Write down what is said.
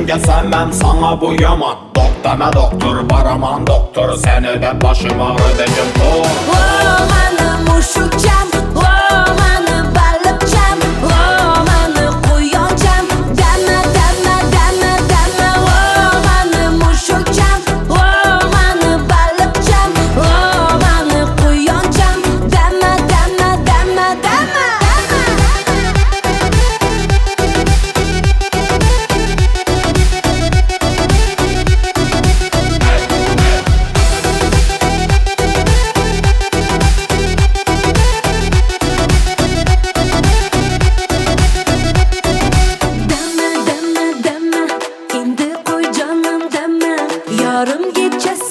Nega sevmem sana bu yaman. Deme doktor, baraman doktor, seni de başım ağrıdacım dur. Mani mushukcham, mani baliqcham, mani quyoncham. Dama, dama, dama, dama. Mani mushukcham, mani baliqcham, mani quyoncham. Dama, dama, dama, dama. Yarım gece